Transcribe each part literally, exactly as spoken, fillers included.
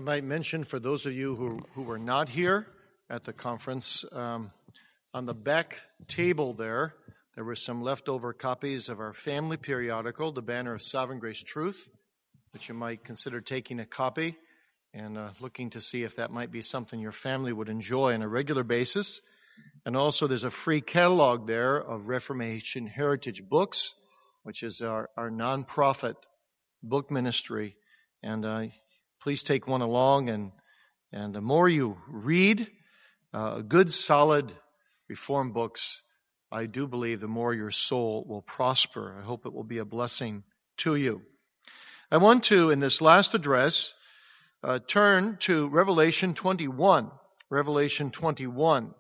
might mention for those of you who, who were not here at the conference, um, on the back table there, there were some leftover copies of our family periodical, The Banner of Sovereign Grace Truth, which you might consider taking a copy and uh, looking to see if that might be something your family would enjoy on a regular basis. And also there's a free catalog there of Reformation Heritage Books, which is our, our nonprofit book ministry. And uh, please take one along. And, and the more you read uh, good, solid Reformed books, I do believe the more your soul will prosper. I hope it will be a blessing to you. I want to, in this last address, uh, turn to Revelation twenty-one. Revelation twenty-one.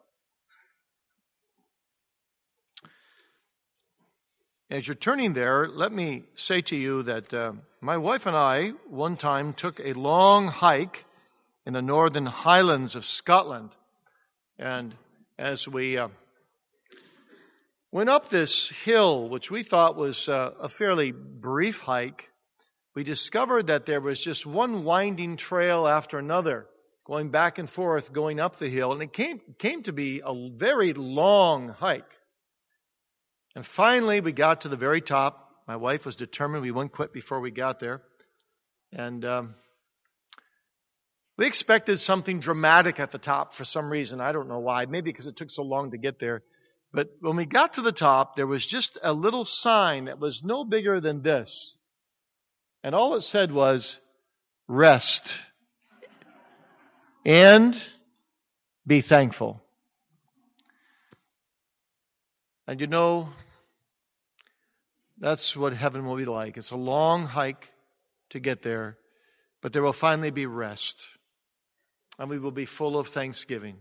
As you're turning there, let me say to you that uh, my wife and I one time took a long hike in the northern highlands of Scotland. And as we uh, went up this hill, which we thought was uh, a fairly brief hike, we discovered that there was just one winding trail after another, going back and forth, going up the hill. And it came, came to be a very long hike. And finally, we got to the very top. My wife was determined we wouldn't quit before we got there. And um, we expected something dramatic at the top for some reason. I don't know why. Maybe because it took so long to get there. But when we got to the top, there was just a little sign that was no bigger than this. And all it said was, rest and be thankful. And you know, that's what heaven will be like. It's a long hike to get there, but there will finally be rest. And we will be full of thanksgiving.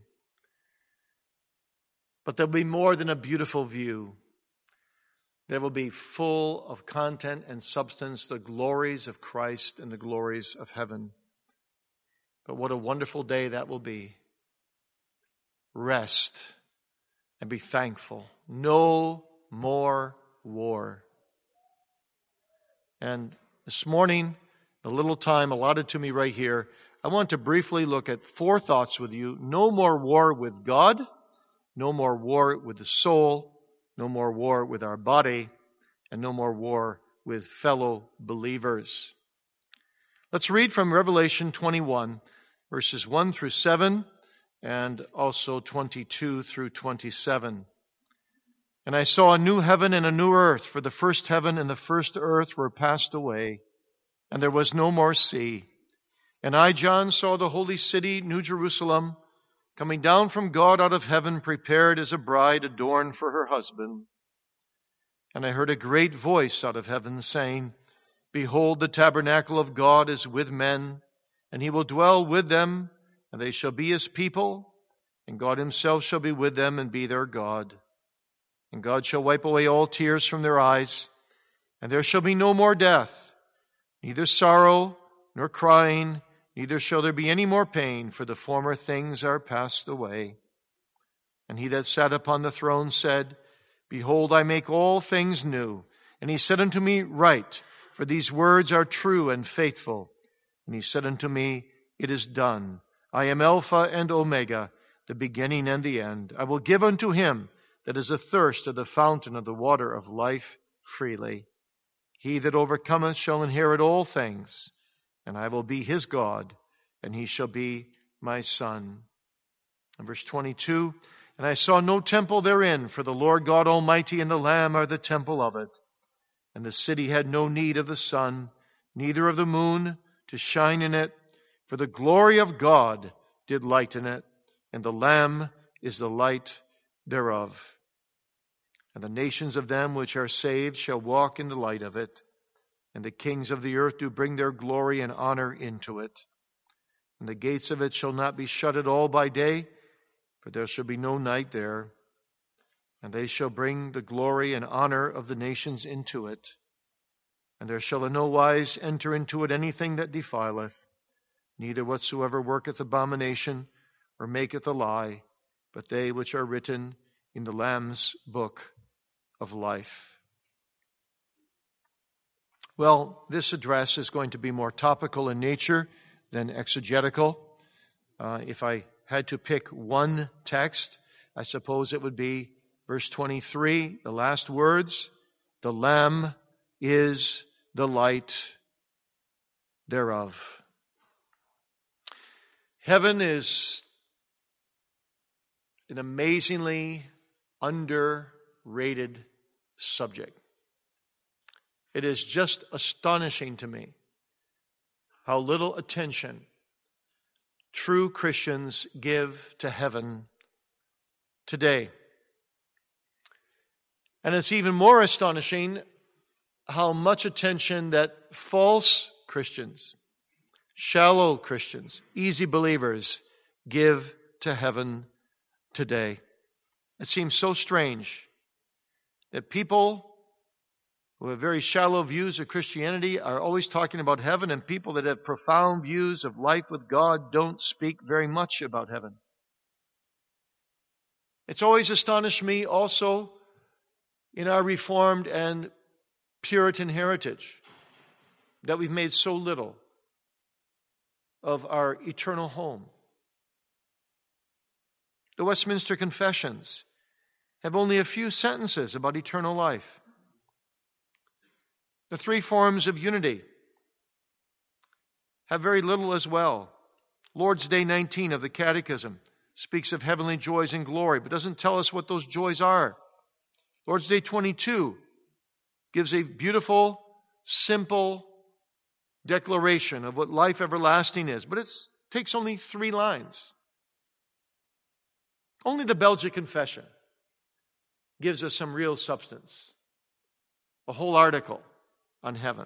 But there'll be more than a beautiful view. There will be full of content and substance, the glories of Christ and the glories of heaven. But what a wonderful day that will be. Rest. And be thankful. No more war. And this morning, the little time allotted to me right here, I want to briefly look at four thoughts with you. No more war with God. No more war with the soul. No more war with our body. And no more war with fellow believers. Let's read from Revelation twenty-one, verses one through seven. And also twenty-two through twenty-seven. And I saw a new heaven and a new earth, for the first heaven and the first earth were passed away, and there was no more sea. And I, John, saw the holy city, New Jerusalem, coming down from God out of heaven, prepared as a bride adorned for her husband. And I heard a great voice out of heaven saying, Behold, the tabernacle of God is with men, and he will dwell with them, and they shall be his people, and God himself shall be with them and be their God. And God shall wipe away all tears from their eyes, and there shall be no more death, neither sorrow nor crying, neither shall there be any more pain, for the former things are passed away. And he that sat upon the throne said, Behold, I make all things new. And he said unto me, Write, for these words are true and faithful. And he said unto me, It is done. I am Alpha and Omega, the beginning and the end. I will give unto him that is athirst of the fountain of the water of life freely. He that overcometh shall inherit all things, and I will be his God, and he shall be my son. And verse twenty-two, And I saw no temple therein, for the Lord God Almighty and the Lamb are the temple of it. And the city had no need of the sun, neither of the moon, to shine in it, for the glory of God did lighten it, and the Lamb is the light thereof. And the nations of them which are saved shall walk in the light of it, and the kings of the earth do bring their glory and honor into it. And the gates of it shall not be shut at all by day, for there shall be no night there. And they shall bring the glory and honor of the nations into it. And there shall in no wise enter into it anything that defileth, neither whatsoever worketh abomination, or maketh a lie, but they which are written in the Lamb's book of life. Well, this address is going to be more topical in nature than exegetical. Uh, if I had to pick one text, I suppose it would be verse twenty-three, the last words, the Lamb is the light thereof. Heaven is an amazingly underrated subject. It is just astonishing to me how little attention true Christians give to heaven today. And it's even more astonishing how much attention that false Christians, shallow Christians, easy believers give to heaven today. It seems so strange that people who have very shallow views of Christianity are always talking about heaven, and people that have profound views of life with God don't speak very much about heaven. It's always astonished me also in our Reformed and Puritan heritage that we've made so little of our eternal home. The Westminster Confessions have only a few sentences about eternal life. The three forms of unity have very little as well. Lord's Day nineteen of the Catechism speaks of heavenly joys and glory, but doesn't tell us what those joys are. Lord's Day twenty-two gives a beautiful, simple declaration of what life everlasting is, but it takes only three lines. Only the Belgic Confession gives us some real substance. A whole article on heaven.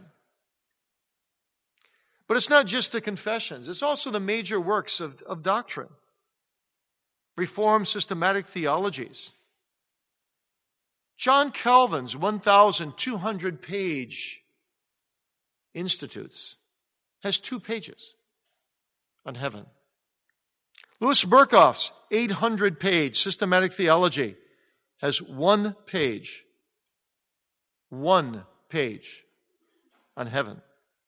But it's not just the confessions. It's also the major works of, of doctrine. Reformed systematic theologies. John Calvin's one thousand two hundred page Institutes has two pages on heaven. Louis Berkhof's eight hundred page Systematic Theology has one page. One page on heaven.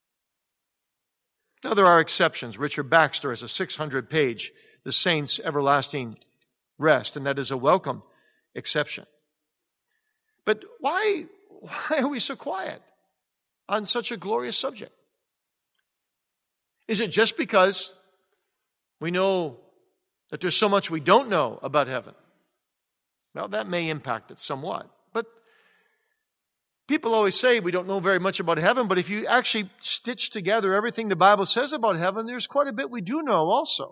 Now there are exceptions. Richard Baxter has a six hundred page The Saints' Everlasting Rest, and that is a welcome exception. But why, why are we so quiet on such a glorious subject? Is it just because we know that there's so much we don't know about heaven? Well, that may impact it somewhat. But people always say we don't know very much about heaven, but if you actually stitch together everything the Bible says about heaven, there's quite a bit we do know also.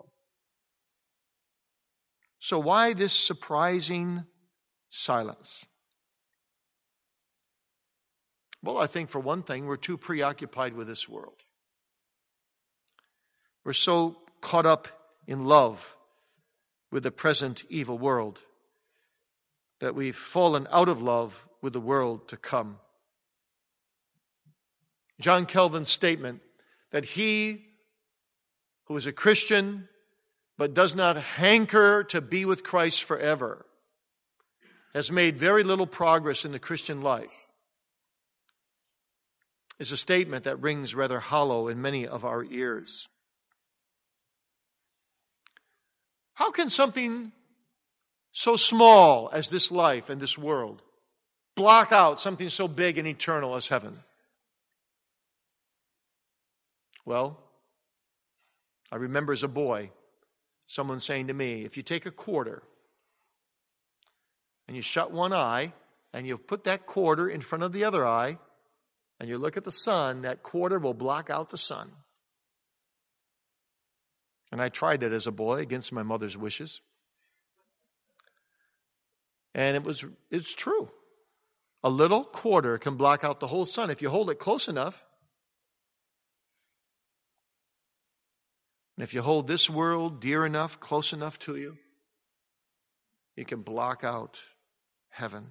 So why this surprising silence? Well, I think for one thing, we're too preoccupied with this world. We're so caught up in love with the present evil world that we've fallen out of love with the world to come. John Calvin's statement that he who is a Christian but does not hanker to be with Christ forever has made very little progress in the Christian life is a statement that rings rather hollow in many of our ears. How can something so small as this life and this world block out something so big and eternal as heaven? Well, I remember as a boy, someone saying to me, if you take a quarter and you shut one eye and you put that quarter in front of the other eye and you look at the sun, that quarter will block out the sun. And I tried that as a boy against my mother's wishes. And it was it's true. A little quarter can block out the whole sun if you hold it close enough. And if you hold this world dear enough, close enough to you, you can block out heaven.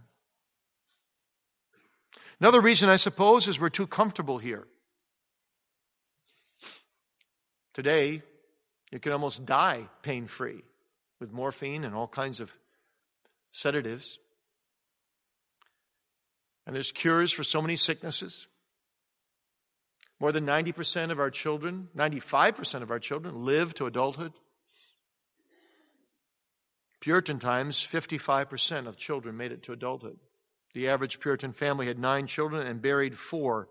Another reason, I suppose, is we're too comfortable here. Today, you can almost die pain-free with morphine and all kinds of sedatives. And there's cures for so many sicknesses. More than ninety percent of our children, ninety-five percent of our children live to adulthood. Puritan times, fifty-five percent of children made it to adulthood. The average Puritan family had nine children and buried four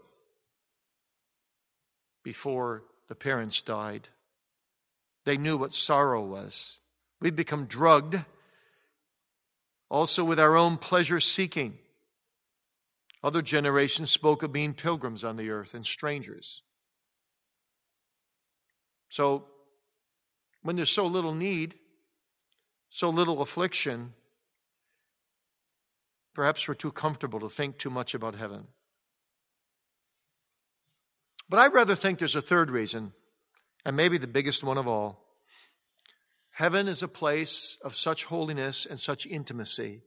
before the parents died. They knew what sorrow was. We've become drugged also with our own pleasure seeking. Other generations spoke of being pilgrims on the earth and strangers. So, when there's so little need, so little affliction, perhaps we're too comfortable to think too much about heaven. But I'd rather think there's a third reason, and maybe the biggest one of all. Heaven is a place of such holiness and such intimacy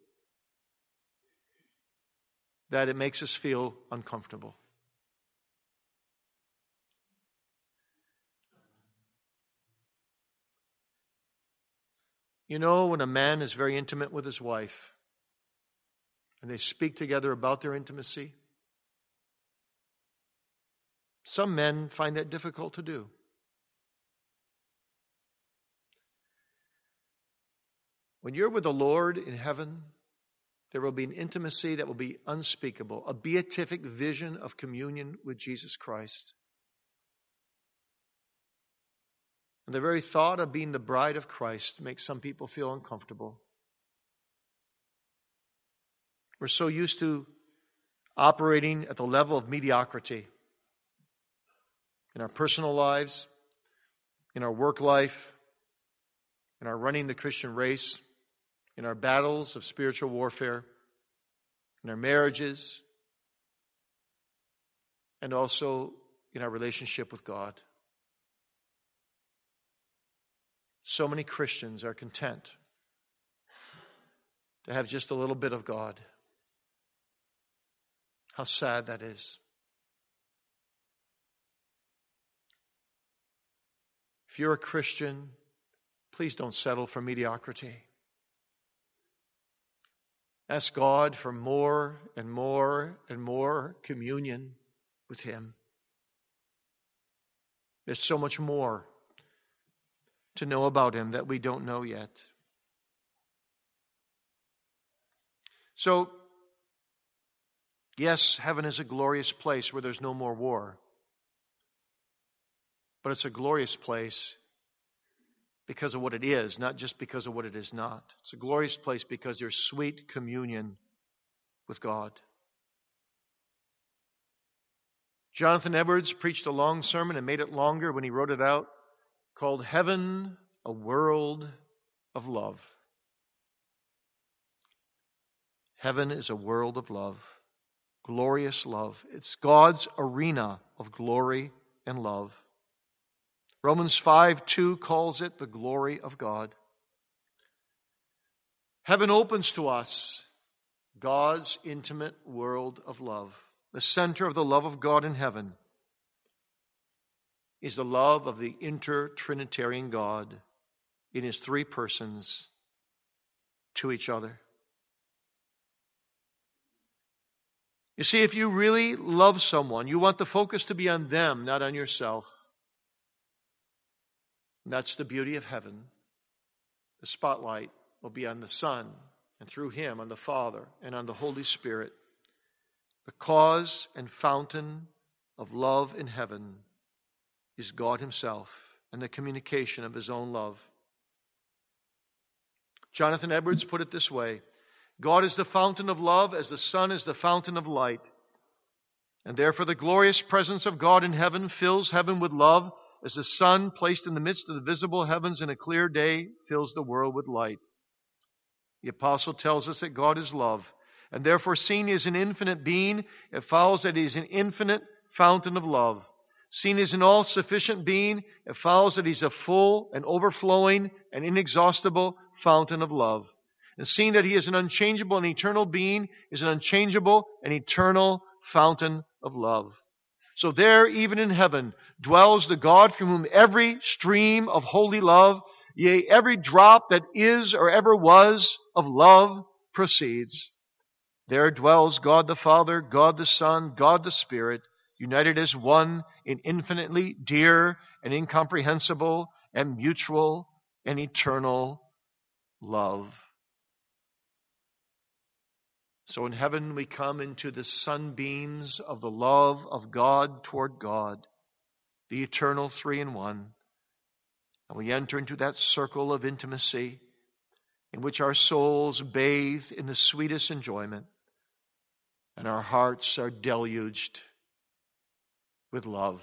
that it makes us feel uncomfortable. You know, when a man is very intimate with his wife, and they speak together about their intimacy, some men find that difficult to do. When you're with the Lord in heaven, there will be an intimacy that will be unspeakable, a beatific vision of communion with Jesus Christ. And the very thought of being the bride of Christ makes some people feel uncomfortable. We're so used to operating at the level of mediocrity in our personal lives, in our work life, in our running the Christian race, in our battles of spiritual warfare, in our marriages, and also in our relationship with God. So many Christians are content to have just a little bit of God. How sad that is. If you're a Christian, please don't settle for mediocrity. Ask God for more and more and more communion with Him. There's so much more to know about Him that we don't know yet. So, yes, heaven is a glorious place where there's no more war. But it's a glorious place because of what it is, not just because of what it is not. It's a glorious place because there's sweet communion with God. Jonathan Edwards preached a long sermon and made it longer when he wrote it out, called Heaven, a World of Love. Heaven is a world of love, glorious love. It's God's arena of glory and love. Romans five two calls it the glory of God. Heaven opens to us God's intimate world of love. The center of the love of God in heaven is the love of the inter-Trinitarian God in His three persons to each other. You see, if you really love someone, you want the focus to be on them, not on yourself. And that's the beauty of heaven. The spotlight will be on the Son, and through Him on the Father and on the Holy Spirit. The cause and fountain of love in heaven is God Himself and the communication of His own love. Jonathan Edwards put it this way: God is the fountain of love as the sun is the fountain of light. And therefore the glorious presence of God in heaven fills heaven with love as the sun placed in the midst of the visible heavens in a clear day fills the world with light. The apostle tells us that God is love. And therefore, seen He is an infinite being, it follows that He is an infinite fountain of love. Seen as an all-sufficient being, it follows that He's a full and overflowing and inexhaustible fountain of love. And seeing that He is an unchangeable and eternal being, is an unchangeable and eternal fountain of love. So there, even in heaven, dwells the God from whom every stream of holy love, yea, every drop that is or ever was of love proceeds. There dwells God the Father, God the Son, God the Spirit, united as one in infinitely dear and incomprehensible and mutual and eternal love. So in heaven we come into the sunbeams of the love of God toward God, the eternal three in one. And we enter into that circle of intimacy in which our souls bathe in the sweetest enjoyment and our hearts are deluged with love.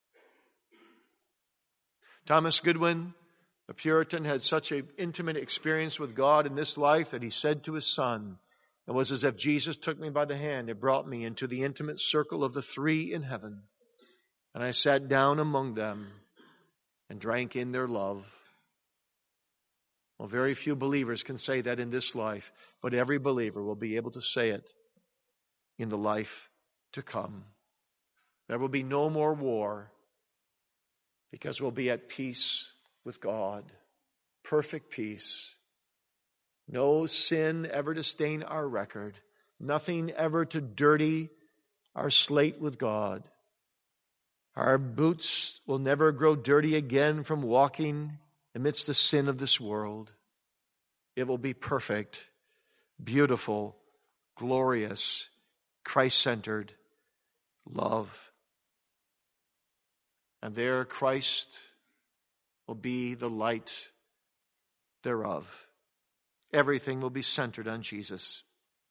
Thomas Goodwin, a Puritan, had such an intimate experience with God in this life that he said to his son, it was as if Jesus took me by the hand and brought me into the intimate circle of the three in heaven. And I sat down among them and drank in their love. Well, very few believers can say that in this life, but every believer will be able to say it in the life to come. There will be no more war because we'll be at peace with God. Perfect peace. No sin ever to stain our record. Nothing ever to dirty our slate with God. Our boots will never grow dirty again from walking amidst the sin of this world. It will be perfect, beautiful, glorious, Christ-centered love. And there Christ will be the light thereof. Everything will be centered on Jesus.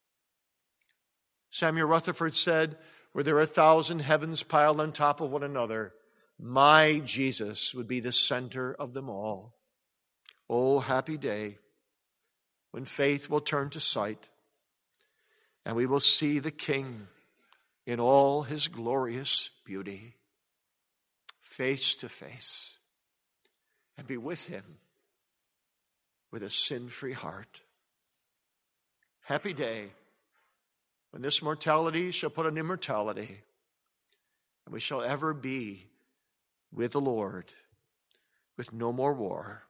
Samuel Rutherford said, were there a thousand heavens piled on top of one another, my Jesus would be the center of them all. Oh, happy day when faith will turn to sight and we will see the King in all his glorious beauty, face to face, and be with him with a sin-free heart. Happy day when this mortality shall put on immortality, and we shall ever be with the Lord, with no more war.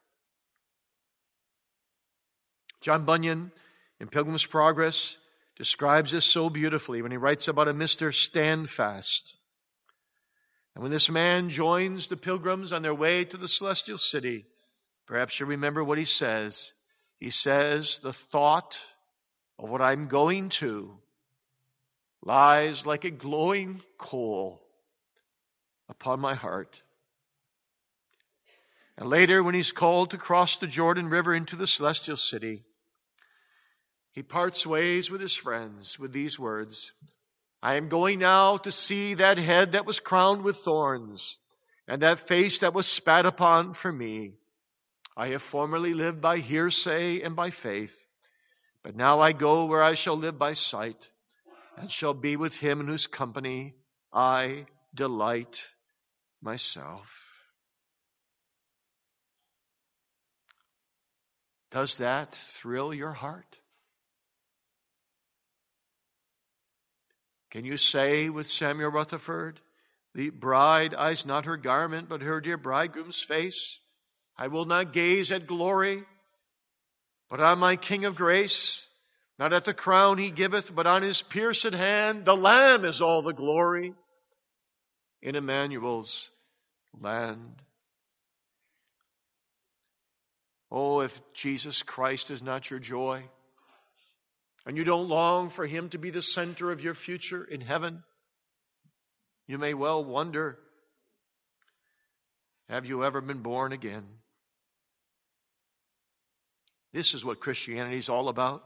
John Bunyan, in Pilgrim's Progress, describes this so beautifully when he writes about a Mister Standfast. And when this man joins the pilgrims on their way to the celestial city, perhaps you remember what he says. He says, the thought of what I'm going to lies like a glowing coal upon my heart. And later, when he's called to cross the Jordan River into the celestial city, he parts ways with his friends with these words, I am going now to see that head that was crowned with thorns and that face that was spat upon for me. I have formerly lived by hearsay and by faith, but now I go where I shall live by sight and shall be with him in whose company I delight myself. Does that thrill your heart? Can you say with Samuel Rutherford, the bride eyes not her garment, but her dear bridegroom's face? I will not gaze at glory, but on my King of grace. Not at the crown he giveth, but on his pierced hand. The Lamb is all the glory in Emmanuel's land. Oh, if Jesus Christ is not your joy, and you don't long for him to be the center of your future in heaven, you may well wonder, have you ever been born again? This is what Christianity is all about.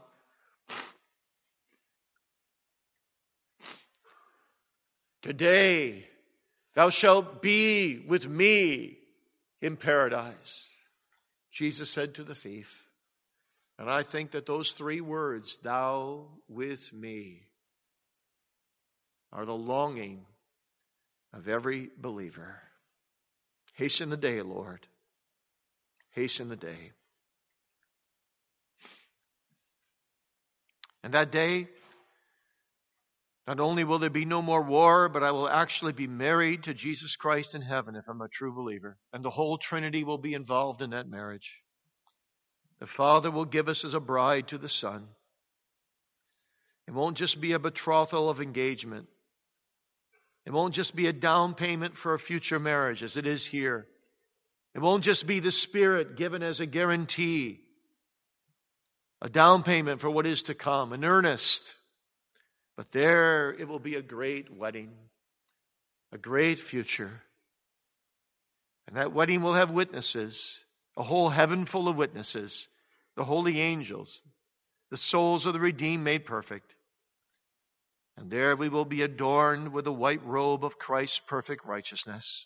Today, thou shalt be with me in paradise, Jesus said to the thief. And I think that those three words, thou with me, are the longing of every believer. Hasten the day, Lord. Hasten the day. And that day, not only will there be no more war, but I will actually be married to Jesus Christ in heaven if I'm a true believer. And the whole Trinity will be involved in that marriage. The Father will give us as a bride to the Son. It won't just be a betrothal of engagement. It won't just be a down payment for a future marriage as it is here. It won't just be the Spirit given as a guarantee, a down payment for what is to come, an earnest. But there it will be a great wedding, a great future. And that wedding will have witnesses, a whole heaven full of witnesses, the holy angels, the souls of the redeemed made perfect. And there we will be adorned with the white robe of Christ's perfect righteousness,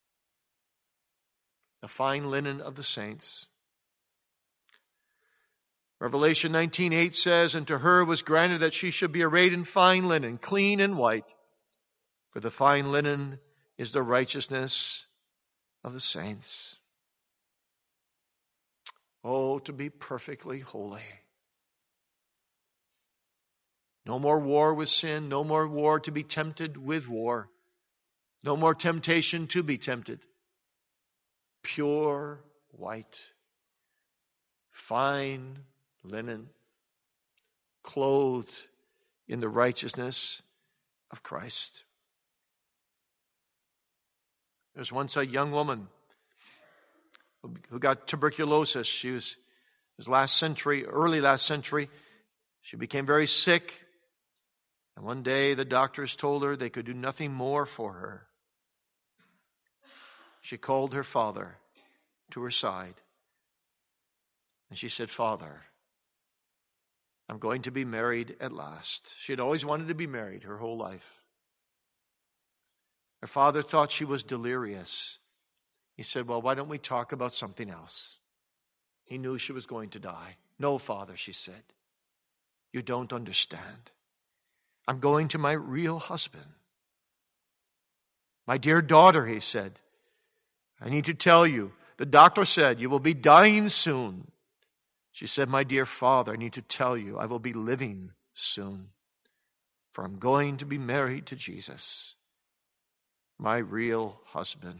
the fine linen of the saints. Revelation nineteen eight says, "And to her was granted that she should be arrayed in fine linen, clean and white. For the fine linen is the righteousness of the saints." Oh, to be perfectly holy. No more war with sin. No more war to be tempted with war. No more temptation to be tempted. Pure white, fine linen, clothed in the righteousness of Christ. There was once a young woman who got tuberculosis. She was, it was last century, early last century. She became very sick. And one day the doctors told her they could do nothing more for her. She called her father to her side. And she said, "Father, I'm going to be married at last." She had always wanted to be married her whole life. Her father thought she was delirious. He said, "Well, why don't we talk about something else?" He knew she was going to die. "No, Father," she said. "You don't understand. I'm going to my real husband." "My dear daughter," he said, "I need to tell you, the doctor said you will be dying soon." She said, "My dear father, I need to tell you, I will be living soon. For I'm going to be married to Jesus, my real husband.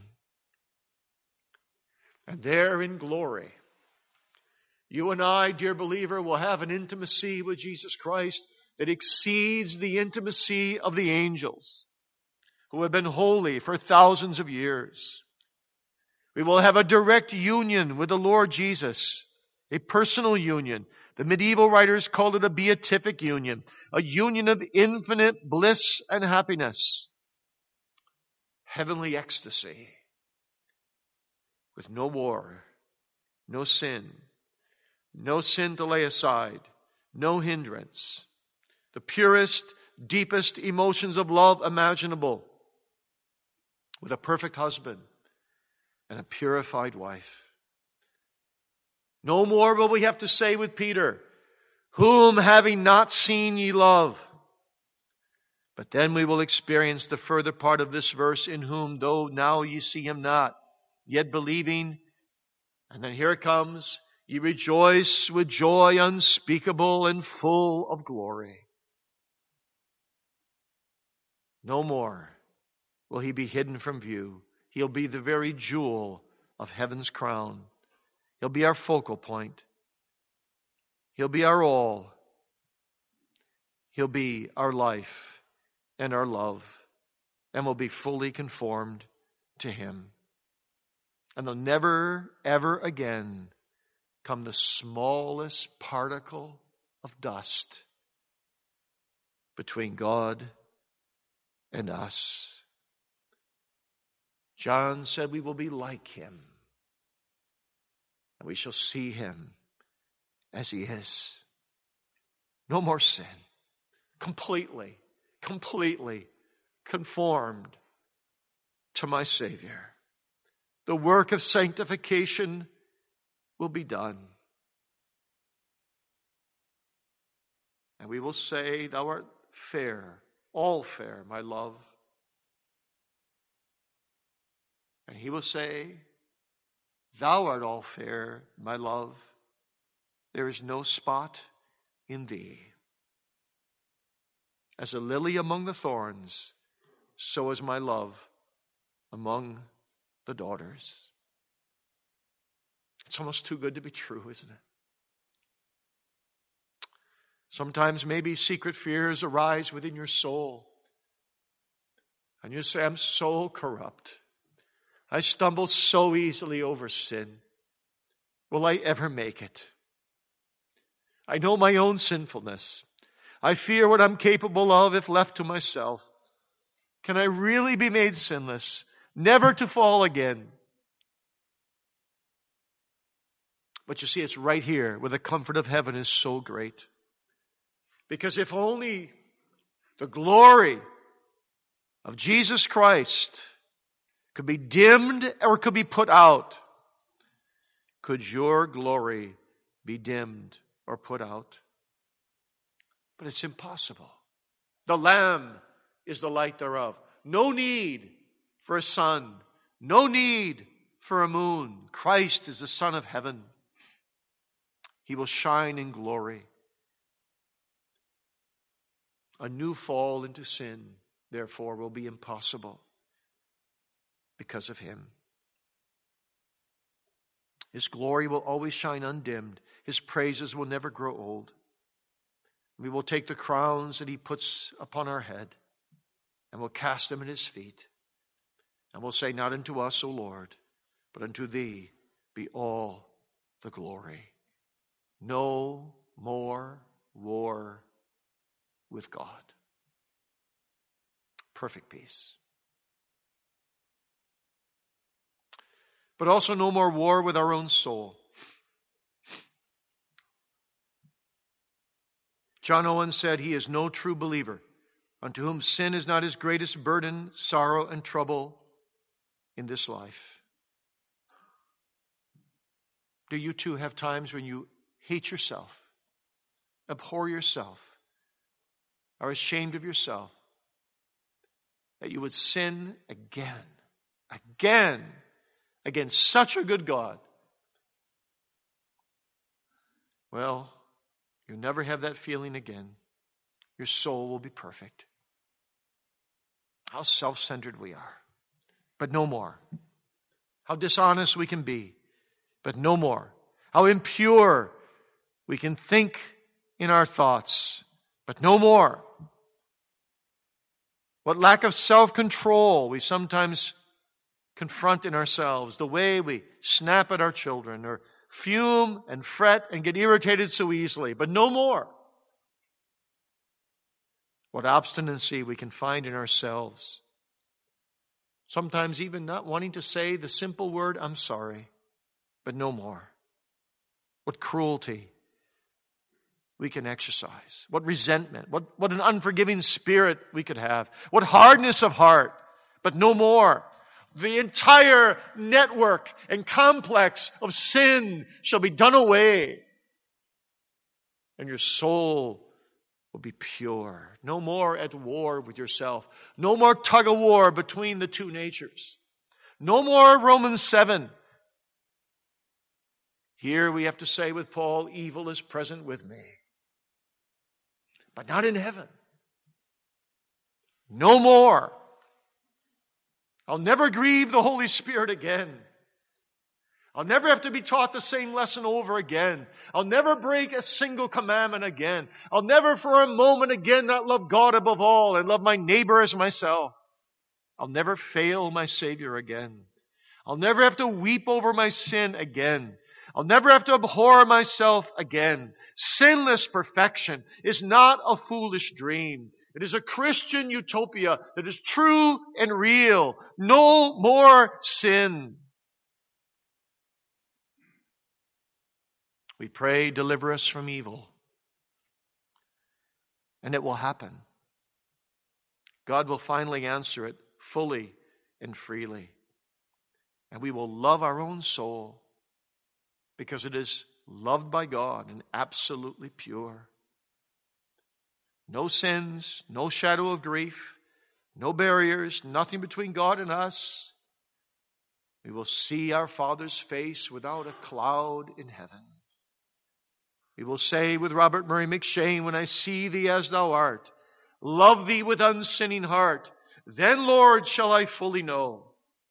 And there in glory, you and I, dear believer, will have an intimacy with Jesus Christ that exceeds the intimacy of the angels who have been holy for thousands of years. We will have a direct union with the Lord Jesus, a personal union. The medieval writers called it a beatific union, a union of infinite bliss and happiness, heavenly ecstasy, with no war, no sin, no sin to lay aside, no hindrance, the purest, deepest emotions of love imaginable, with a perfect husband and a purified wife. No more will we have to say with Peter, "Whom having not seen ye love." But then we will experience the further part of this verse, "In whom though now ye see him not, yet believing," and then here it comes, "ye rejoice with joy unspeakable and full of glory." No more will he be hidden from view. He'll be the very jewel of heaven's crown. He'll be our focal point. He'll be our all. He'll be our life and our love, and will be fully conformed to him. And there'll never, ever again come the smallest particle of dust between God and us. John said we will be like him, and we shall see him as he is. No more sin. Completely, completely conformed to my Savior. The work of sanctification will be done. And we will say, "Thou art fair, all fair, my love." And he will say, "Thou art all fair, my love. There is no spot in thee. As a lily among the thorns, so is my love among the daughters." It's almost too good to be true, isn't it? Sometimes maybe secret fears arise within your soul. And you say, I'm so corrupt. I stumble so easily over sin. Will I ever make it? I know my own sinfulness. I fear what I'm capable of if left to myself. Can I really be made sinless, never to fall again? But you see, it's right here where the comfort of heaven is so great. Because if only the glory of Jesus Christ could be dimmed or could be put out, could your glory be dimmed or put out? But it's impossible. The Lamb is the light thereof. No need for a sun. No need for a moon. Christ is the Son of heaven. He will shine in glory. A new fall into sin, therefore, will be impossible because of Him. His glory will always shine undimmed. His praises will never grow old. We will take the crowns that He puts upon our head and we'll cast them at His feet. And we'll say, not unto us, O Lord, but unto Thee be all the glory. No more war with God. Perfect peace. But also no more war with our own soul. John Owen said, he is no true believer unto whom sin is not his greatest burden, sorrow, and trouble in this life. Do you too have times when you hate yourself, abhor yourself, are ashamed of yourself, that you would sin again, again, against such a good God? Well, you'll never have that feeling again. Your soul will be perfect. How self-centered we are. But no more. How dishonest we can be. But no more. How impure we can think in our thoughts. But no more. What lack of self-control we sometimes confront in ourselves. The way we snap at our children or fume and fret and get irritated so easily. But no more. What obstinacy we can find in ourselves. Sometimes even not wanting to say the simple word, I'm sorry. But no more. What cruelty we can exercise. What resentment. What, what an unforgiving spirit we could have. What hardness of heart. But no more. The entire network and complex of sin shall be done away. And your soul will be pure. No more at war with yourself. No more tug of war between the two natures. No more Romans seven. Here we have to say with Paul, evil is present with me. But not in heaven. No more. I'll never grieve the Holy Spirit again. I'll never have to be taught the same lesson over again. I'll never break a single commandment again. I'll never for a moment again not love God above all and love my neighbor as myself. I'll never fail my Savior again. I'll never have to weep over my sin again. I'll never have to abhor myself again. Sinless perfection is not a foolish dream. It is a Christian utopia that is true and real. No more sin. We pray, deliver us from evil. And it will happen. God will finally answer it fully and freely. And we will love our own soul because it is loved by God and absolutely pure. No sins, no shadow of grief, no barriers, nothing between God and us. We will see our Father's face without a cloud in heaven. We will say with Robert Murray McShane, when I see thee as thou art, love thee with unsinning heart, then, Lord, shall I fully know.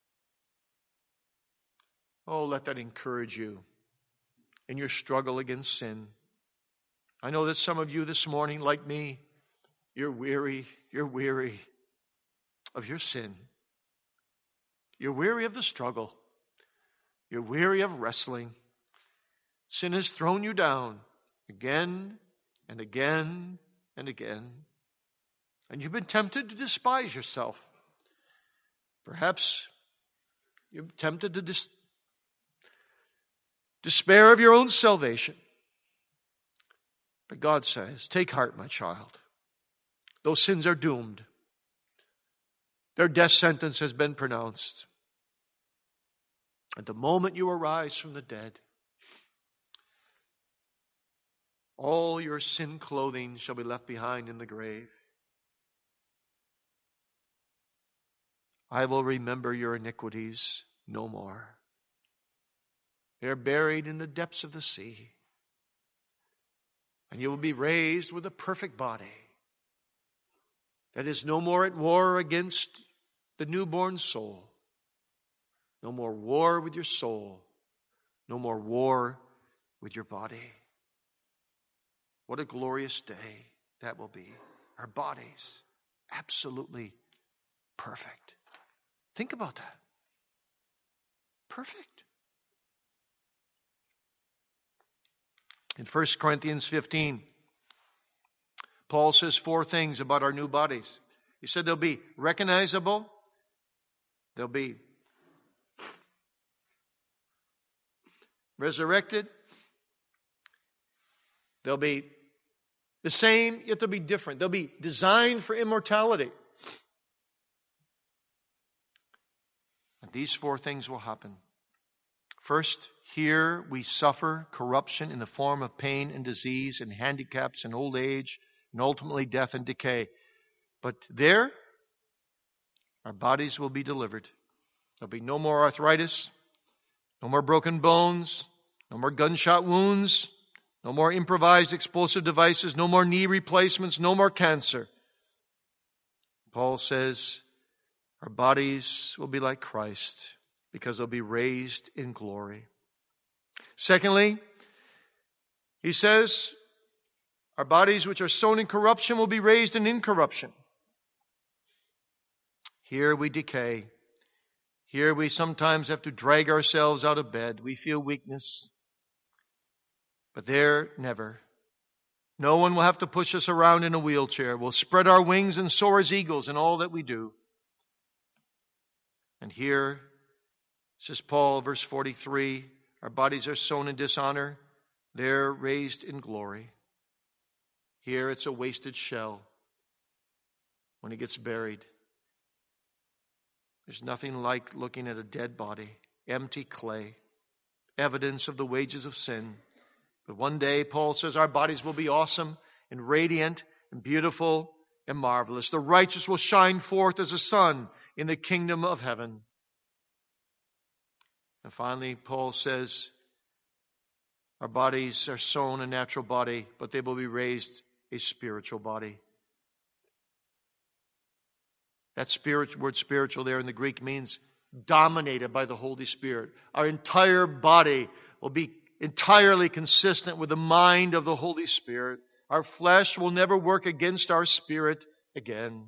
Oh, let that encourage you in your struggle against sin. I know that some of you this morning, like me, you're weary, you're weary. of your sin. You're weary of the struggle. You're weary of wrestling. Sin has thrown you down again and again and again. And you've been tempted to despise yourself. Perhaps you're tempted to dis- despair of your own salvation. But God says, take heart, my child. Those sins are doomed. Their death sentence has been pronounced. At the moment you arise from the dead, all your sin clothing shall be left behind in the grave. I will remember your iniquities no more. They are buried in the depths of the sea. And you will be raised with a perfect body that is no more at war against the newborn soul. No more war with your soul. No more war with your body. What a glorious day that will be. Our bodies absolutely perfect. Think about that. Perfect. In First Corinthians fifteen, Paul says four things about our new bodies. He said they'll be recognizable. They'll be resurrected. They'll be the same, yet they'll be different. They'll be designed for immortality. And these four things will happen. First, here we suffer corruption in the form of pain and disease and handicaps and old age and ultimately death and decay. But there, our bodies will be delivered. There'll be no more arthritis, no more broken bones, no more gunshot wounds, no more improvised explosive devices, no more knee replacements, no more cancer. Paul says our bodies will be like Christ because they'll be raised in glory. Secondly, he says our bodies which are sown in corruption will be raised in incorruption. Here we decay. Here we sometimes have to drag ourselves out of bed. We feel weakness. But there, never. No one will have to push us around in a wheelchair. We'll spread our wings and soar as eagles in all that we do. And here, says Paul, verse forty-three, our bodies are sown in dishonor. They're raised in glory. Here it's a wasted shell when it gets buried. There's nothing like looking at a dead body, empty clay, evidence of the wages of sin. But one day, Paul says, our bodies will be awesome and radiant and beautiful and marvelous. The righteous will shine forth as a sun in the kingdom of heaven. And finally, Paul says, our bodies are sown a natural body, but they will be raised a spiritual body. That spirit, word spiritual there in the Greek means dominated by the Holy Spirit. Our entire body will be entirely consistent with the mind of the Holy Spirit. Our flesh will never work against our spirit again.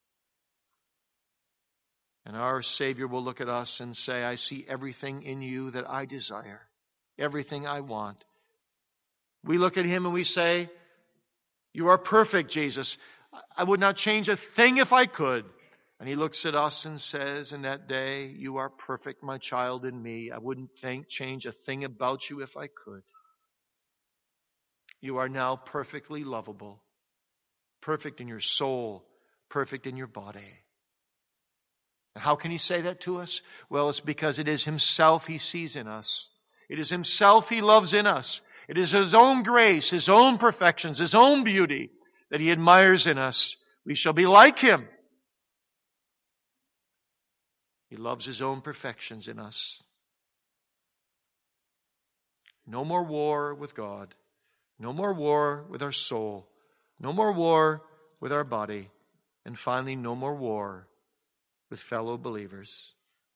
And our Savior will look at us and say, I see everything in you that I desire, everything I want. We look at Him and we say, you are perfect, Jesus. I would not change a thing if I could. And He looks at us and says, in that day, you are perfect, my child, in me. I wouldn't think, change a thing about you if I could. You are now perfectly lovable, perfect in your soul, perfect in your body. And how can He say that to us? Well, it's because it is Himself He sees in us. It is Himself He loves in us. It is His own grace, His own perfections, His own beauty that He admires in us. We shall be like Him. He loves His own perfections in us. No more war with God. No more war with our soul. No more war with our body. And finally, no more war with fellow believers.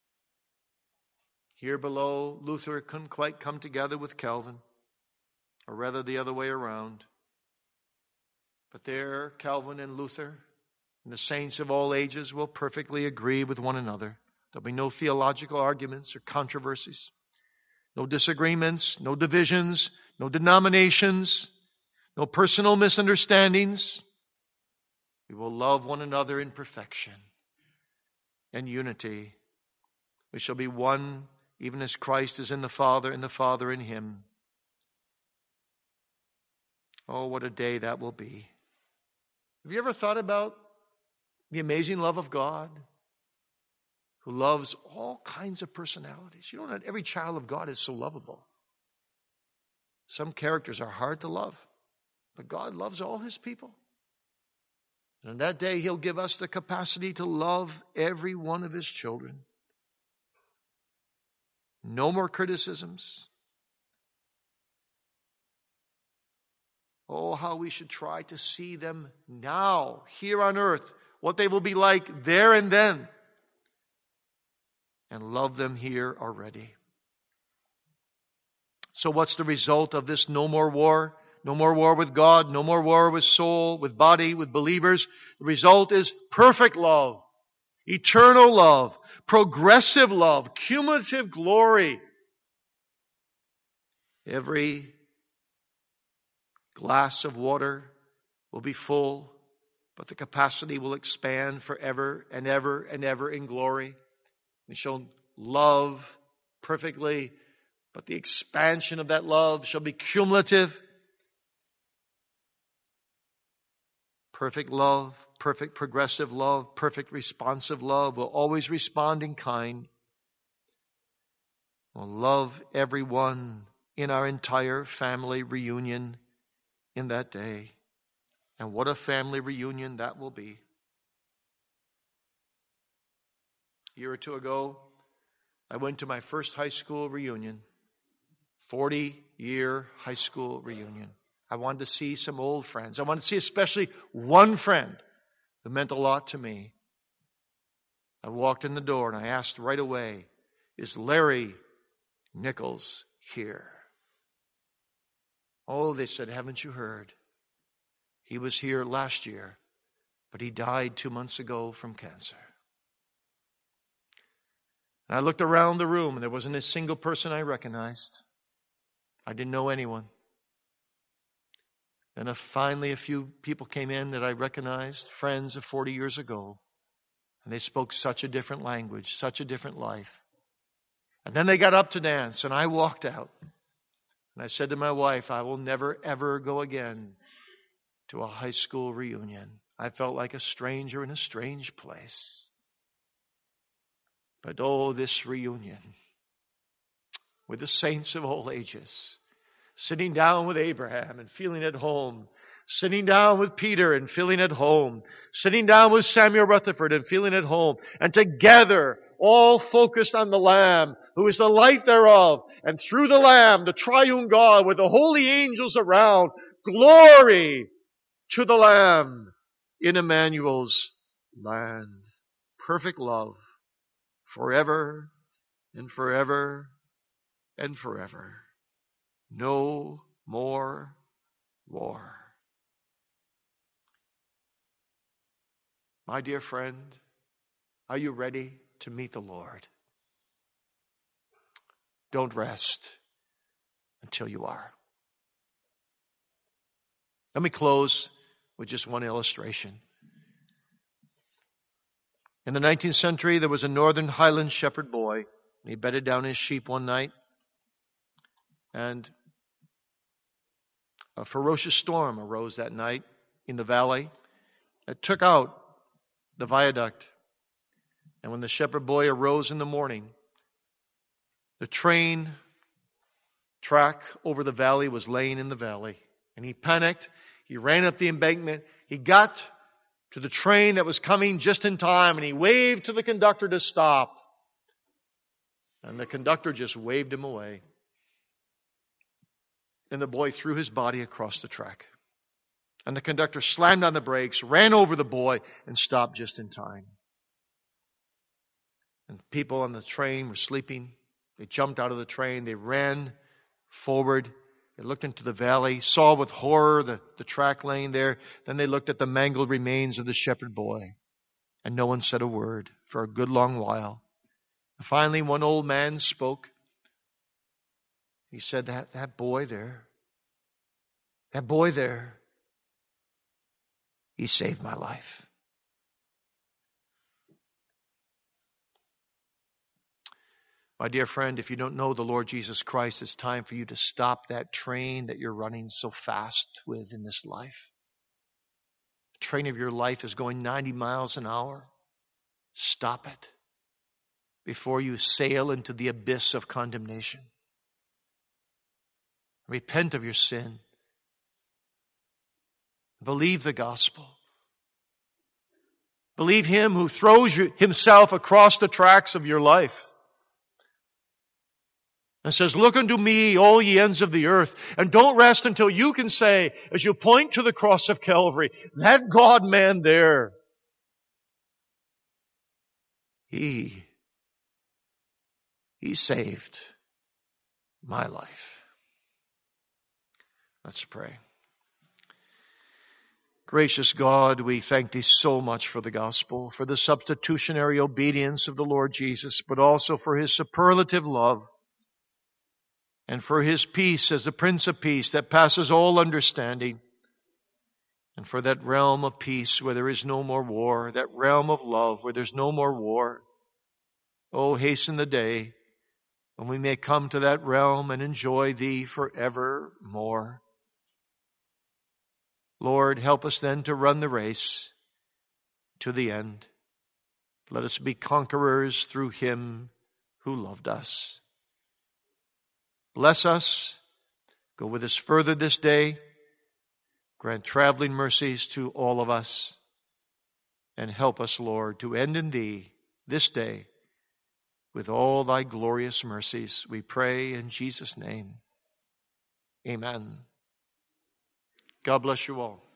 Here below, Luther couldn't quite come together with Calvin, or rather the other way around. But there, Calvin and Luther And the saints of all ages will perfectly agree with one another. There'll be no theological arguments or controversies, no disagreements, no divisions, no denominations, no personal misunderstandings. We will love one another in perfection and unity. We shall be one, even as Christ is in the Father and the Father in Him. Oh, what a day that will be. Have you ever thought about the amazing love of God, who loves all kinds of personalities? You know, not every child of God is so lovable. Some characters are hard to love, but God loves all His people. And on that day, He'll give us the capacity to love every one of His children. No more criticisms. Oh, how we should try to see them now, here on earth, what they will be like there and then, and love them here already. So what's the result of this no more war? No more war with God, no more war with soul, with body, with believers. The result is perfect love, eternal love, progressive love, cumulative glory. Every glass of water will be full, but the capacity will expand forever and ever and ever in glory. We shall love perfectly, but the expansion of that love shall be cumulative. Perfect love, perfect progressive love, perfect responsive love will always respond in kind. We'll love everyone in our entire family reunion in that day. And what a family reunion that will be. A year or two ago, I went to my first high school reunion, forty-year high school reunion. I wanted to see some old friends. I wanted to see especially one friend who meant a lot to me. I walked in the door and I asked right away, is Larry Nichols here? Oh, they said, haven't you heard? He was here last year, but he died two months ago from cancer. And I looked around the room and there wasn't a single person I recognized. I didn't know anyone. Then uh, finally a few people came in that I recognized, friends of forty years ago. And they spoke such a different language, such a different life. And then they got up to dance and I walked out. And I said to my wife, I will never ever go again to a high school reunion. I felt like a stranger in a strange place. But oh, this reunion with the saints of all ages, sitting down with Abraham and feeling at home, sitting down with Peter and feeling at home, sitting down with Samuel Rutherford and feeling at home, and together, all focused on the Lamb, who is the light thereof, and through the Lamb, the triune God, with the holy angels around, glory to the Lamb in Emmanuel's land. Perfect love, forever and forever and forever. No more war. My dear friend, are you ready to meet the Lord? Don't rest until you are. Let me close with just one illustration. In the nineteenth century, there was a northern Highland shepherd boy, and he bedded down his sheep one night, and a ferocious storm arose that night in the valley. It took out the viaduct. And when the shepherd boy arose in the morning, the train track over the valley was laying in the valley. And he panicked. He ran up the embankment. He got to the train that was coming just in time, and he waved to the conductor to stop. And the conductor just waved him away. And the boy threw his body across the track. And the conductor slammed on the brakes, ran over the boy, and stopped just in time. And people on the train were sleeping. They jumped out of the train. They ran forward. They looked into the valley, saw with horror the, the track laying there. Then they looked at the mangled remains of the shepherd boy. And no one said a word for a good long while. And finally, one old man spoke. He said, that, that boy there, that boy there, he saved my life. My dear friend, if you don't know the Lord Jesus Christ, it's time for you to stop that train that you're running so fast with in this life. The train of your life is going ninety miles an hour. Stop it before you sail into the abyss of condemnation. Repent of your sin. Believe the gospel. Believe Him who throws you, Himself across the tracks of your life. And says, look unto me, all ye ends of the earth. And don't rest until you can say, as you point to the cross of Calvary, that God-man there, He, He saved my life. Let's pray. Gracious God, we thank Thee so much for the gospel, for the substitutionary obedience of the Lord Jesus, but also for His superlative love. And for His peace as the Prince of Peace that passes all understanding. And for that realm of peace where there is no more war. That realm of love where there's no more war. Oh, hasten the day when we may come to that realm and enjoy Thee forevermore. Lord, help us then to run the race to the end. Let us be conquerors through Him who loved us. Bless us. Go with us further this day. Grant traveling mercies to all of us. And help us, Lord, to end in Thee this day with all Thy glorious mercies. We pray in Jesus' name. Amen. God bless you all.